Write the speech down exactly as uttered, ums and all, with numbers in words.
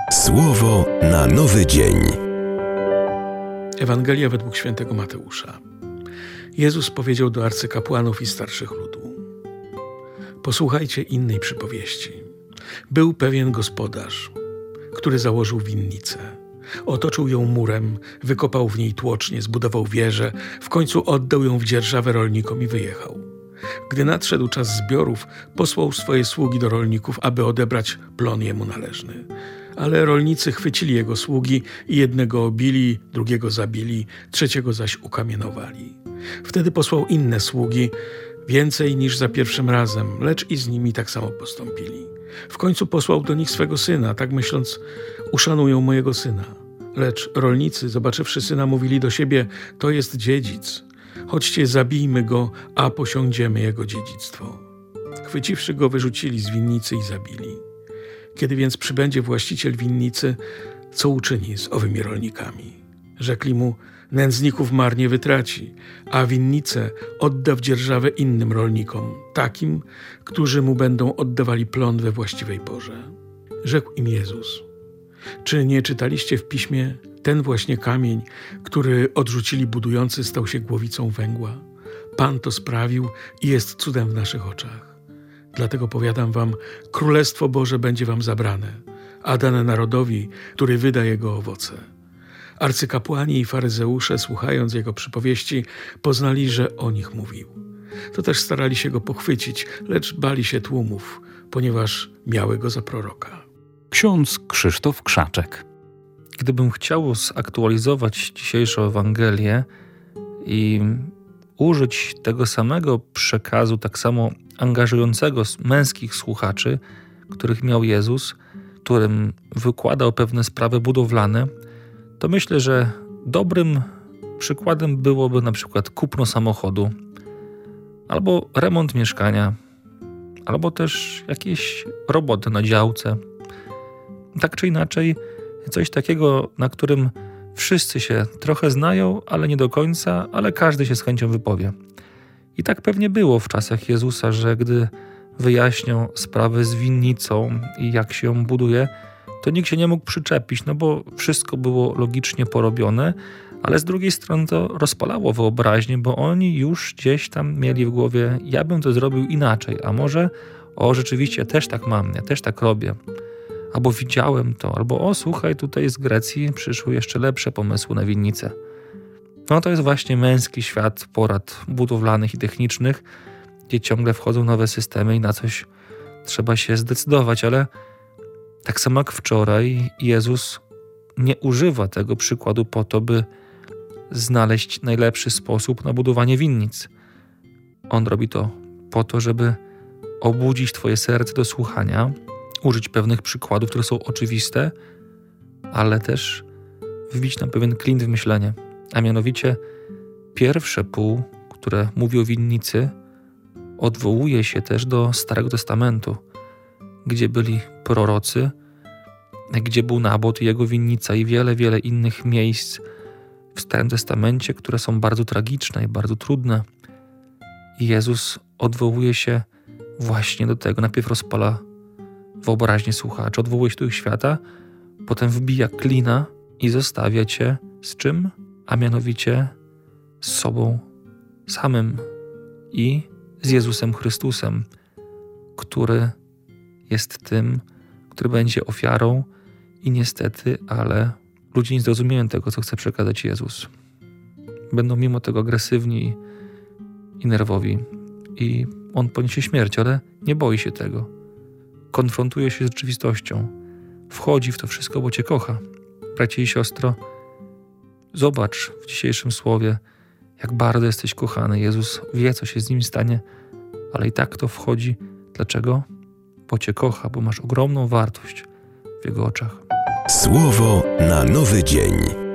Słowo na nowy dzień. Ewangelia według świętego Mateusza. Jezus powiedział do arcykapłanów i starszych ludu: posłuchajcie innej przypowieści. Był pewien gospodarz, który założył winnicę. Otoczył ją murem, wykopał w niej tłocznie, zbudował wieżę, w końcu oddał ją w dzierżawę rolnikom i wyjechał. Gdy nadszedł czas zbiorów, posłał swoje sługi do rolników, aby odebrać plon jemu należny. Ale rolnicy chwycili jego sługi i jednego obili, drugiego zabili, trzeciego zaś ukamienowali. Wtedy posłał inne sługi, więcej niż za pierwszym razem, lecz i z nimi tak samo postąpili. W końcu posłał do nich swego syna, tak myśląc: uszanują mojego syna. Lecz rolnicy, zobaczywszy syna, mówili do siebie: to jest dziedzic. Chodźcie, zabijmy go, a posiądziemy jego dziedzictwo. Chwyciwszy go, wyrzucili z winnicy i zabili. Kiedy więc przybędzie właściciel winnicy, co uczyni z owymi rolnikami? Rzekli mu: nędzników marnie wytraci, a winnicę odda w dzierżawę innym rolnikom, takim, którzy mu będą oddawali plon we właściwej porze. Rzekł im Jezus: czy nie czytaliście w piśmie: ten właśnie kamień, który odrzucili budujący, stał się głowicą węgła? Pan to sprawił i jest cudem w naszych oczach. Dlatego powiadam wam, Królestwo Boże będzie wam zabrane, a dane narodowi, który wyda jego owoce. Arcykapłani i faryzeusze, słuchając jego przypowieści, poznali, że o nich mówił. To też starali się go pochwycić, lecz bali się tłumów, ponieważ miały go za proroka. Ksiądz Krzysztof Krzaczek. Gdybym chciał zaktualizować dzisiejszą Ewangelię i użyć tego samego przekazu, tak samo angażującego męskich słuchaczy, których miał Jezus, którym wykładał pewne sprawy budowlane, to myślę, że dobrym przykładem byłoby na przykład kupno samochodu, albo remont mieszkania, albo też jakieś roboty na działce. Tak czy inaczej, coś takiego, na którym wszyscy się trochę znają, ale nie do końca, ale każdy się z chęcią wypowie. I tak pewnie było w czasach Jezusa, że gdy wyjaśniał sprawę z winnicą i jak się ją buduje, to nikt się nie mógł przyczepić, no bo wszystko było logicznie porobione, ale z drugiej strony to rozpalało wyobraźnię, bo oni już gdzieś tam mieli w głowie: ja bym to zrobił inaczej, a może o, rzeczywiście ja też tak mam, ja też tak robię. Albo widziałem to, albo o, słuchaj, tutaj z Grecji przyszły jeszcze lepsze pomysły na winnicę. No to jest właśnie męski świat porad budowlanych i technicznych, gdzie ciągle wchodzą nowe systemy i na coś trzeba się zdecydować, ale tak samo jak wczoraj, Jezus nie używa tego przykładu po to, by znaleźć najlepszy sposób na budowanie winnic. On robi to po to, żeby obudzić twoje serce do słuchania, użyć pewnych przykładów, które są oczywiste, ale też wbić nam pewien klint w myślenie. A mianowicie pierwsze pół, które mówi o winnicy, odwołuje się też do Starego Testamentu, gdzie byli prorocy, gdzie był Nabot i jego winnica i wiele, wiele innych miejsc w Starym Testamencie, które są bardzo tragiczne i bardzo trudne. I Jezus odwołuje się właśnie do tego. Najpierw rozpala wyobraźnię słuchaczy, odwołuje się do ich świata, potem wbija klina i zostawia cię z czym? A mianowicie z sobą samym i z Jezusem Chrystusem, który jest tym, który będzie ofiarą i niestety, ale ludzie nie zrozumieją tego, co chce przekazać Jezus. Będą mimo tego agresywni i nerwowi i On poniesie śmierć, ale nie boi się tego. Konfrontuje się z rzeczywistością. Wchodzi w to wszystko, bo cię kocha. Bracie i siostro, zobacz w dzisiejszym słowie, jak bardzo jesteś kochany. Jezus wie, co się z nim stanie, ale i tak to wchodzi. Dlaczego? Bo cię kocha, bo masz ogromną wartość w Jego oczach. Słowo na nowy dzień.